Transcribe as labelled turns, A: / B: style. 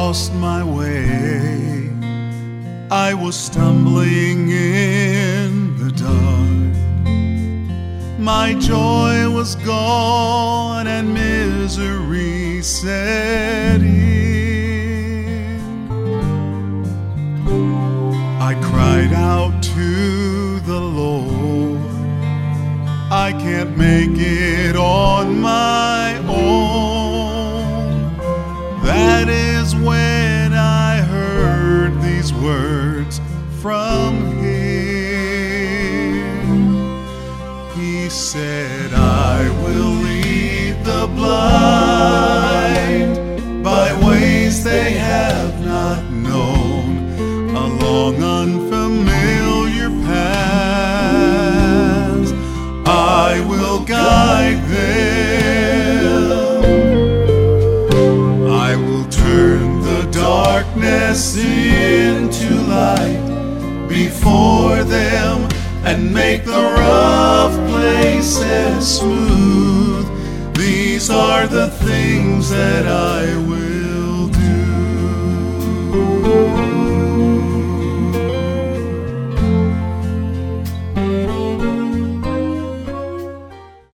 A: lost my way. I was stumbling in the dark. My joy was gone and misery set in. I cried out to the Lord, I can't make it on my own. That is when I heard these words from Him. He said, I will lead the blind by ways they have not known, along unfamiliar paths. I will guide them. I will turn the darkness into light before them and make the rough places smooth. These are the things that I